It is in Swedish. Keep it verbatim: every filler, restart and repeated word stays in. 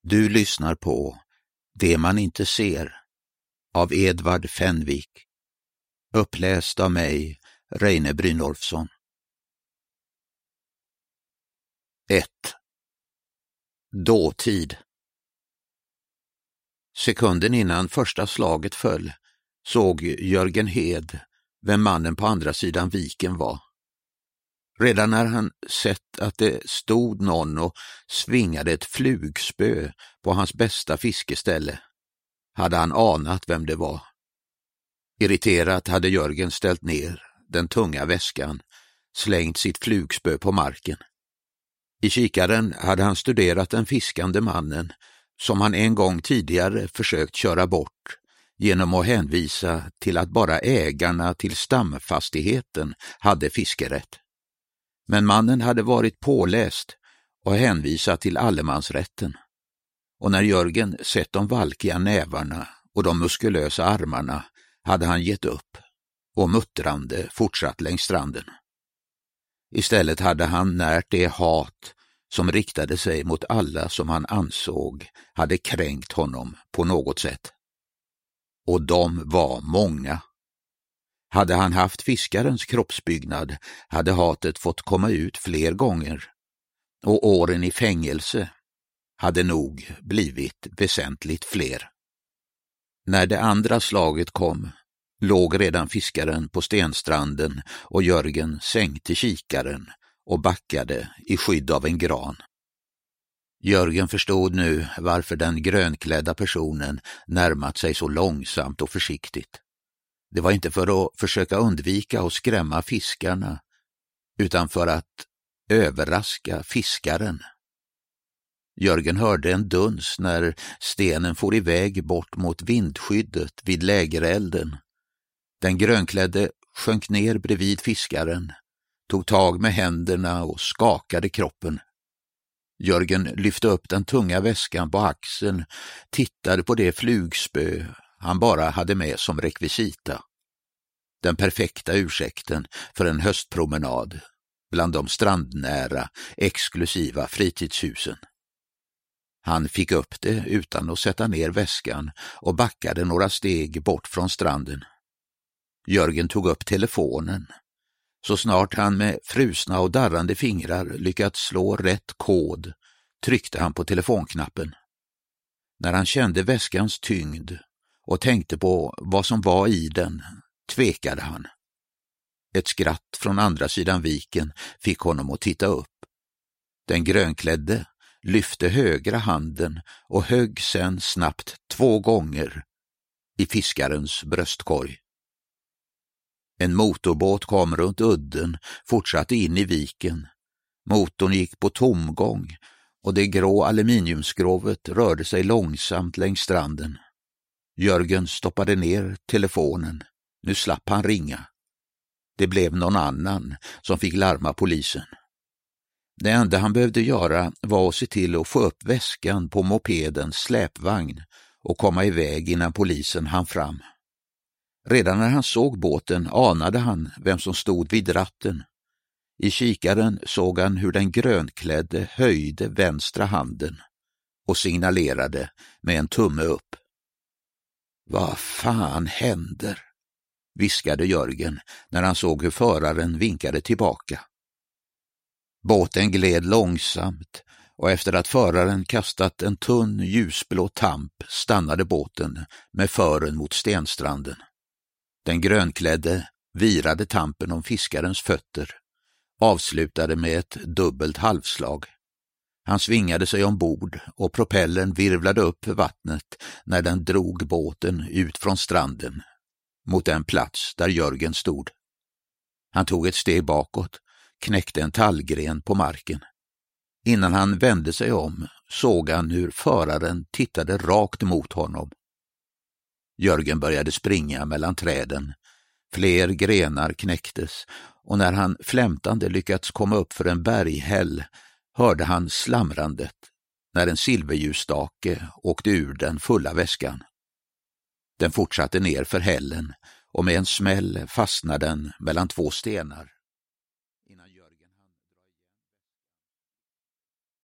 Du lyssnar på Det man inte ser av Edvard Fenvik. Uppläst av mig, Reine Brynolfsson. ett. Dåtid. Sekunden innan första slaget föll såg Jörgen Hed vem mannen på andra sidan viken var. Redan när han sett att det stod någon och svingade ett flugspö på hans bästa fiskeställe hade han anat vem det var. Irriterat hade Jörgen ställt ner den tunga väskan, slängt sitt flugspö på marken. I kikaren hade han studerat den fiskande mannen som han en gång tidigare försökt köra bort genom att hänvisa till att bara ägarna till stamfastigheten hade fiskerätt. Men mannen hade varit påläst och hänvisat till allemansrätten. Och när Jörgen sett de valkiga nävarna och de muskulösa armarna hade han gett upp och muttrande fortsatt längs stranden. Istället hade han närt det hat som riktade sig mot alla som han ansåg hade kränkt honom på något sätt. Och de var många. Hade han haft fiskarens kroppsbyggnad hade hatet fått komma ut fler gånger, och åren i fängelse hade nog blivit väsentligt fler. När det andra slaget kom låg redan fiskaren på stenstranden och Jörgen sänkte kikaren och backade i skydd av en gran. Jörgen förstod nu varför den grönklädda personen närmat sig så långsamt och försiktigt. Det var inte för att försöka undvika och skrämma fiskarna, utan för att överraska fiskaren. Jörgen hörde en duns när stenen for iväg bort mot vindskyddet vid lägerelden. Den grönklädde sjönk ner bredvid fiskaren, tog tag med händerna och skakade kroppen. Jörgen lyfte upp den tunga väskan på axeln, tittade på det flugspö han bara hade med som rekvisita. Den perfekta ursäkten för en höstpromenad bland de strandnära, exklusiva fritidshusen. Han fick upp det utan att sätta ner väskan och backade några steg bort från stranden. Jörgen tog upp telefonen. Så snart han med frusna och darrande fingrar lyckats slå rätt kod tryckte han på telefonknappen. När han kände väskans tyngd och tänkte på vad som var i den tvekade han. Ett skratt från andra sidan viken fick honom att titta upp. Den grönklädde lyfte högra handen och högg sen snabbt två gånger i fiskarens bröstkorg. En motorbåt kom runt udden, fortsatte in i viken. Motorn gick på tomgång och det grå aluminiumskrovet rörde sig långsamt längs stranden. Jörgen stoppade ner telefonen. Nu slapp han ringa. Det blev någon annan som fick larma polisen. Det enda han behövde göra var att se till att få upp väskan på mopedens släpvagn och komma iväg innan polisen hann fram. Redan när han såg båten anade han vem som stod vid ratten. I kikaren såg han hur den grönklädde höjde vänstra handen och signalerade med en tumme upp. Vad fan händer? Viskade Jörgen när han såg hur föraren vinkade tillbaka. Båten gled långsamt och efter att föraren kastat en tunn ljusblå tamp stannade båten med fören mot stenstranden. Den grönklädde virade tampen om fiskarens fötter, avslutade med ett dubbelt halvslag. Han svingade sig ombord och propellern virvlade upp vattnet när den drog båten ut från stranden mot den plats där Jörgen stod. Han tog ett steg bakåt, knäckte en tallgren på marken. Innan han vände sig om såg han hur föraren tittade rakt mot honom. Jörgen började springa mellan träden. Fler grenar knäcktes och när han flämtande lyckats komma upp för en berghäll hörde han slamrandet när en silverljusstake åkte ur den fulla väskan. Den fortsatte ner för hällen och med en smäll fastnade den mellan två stenar.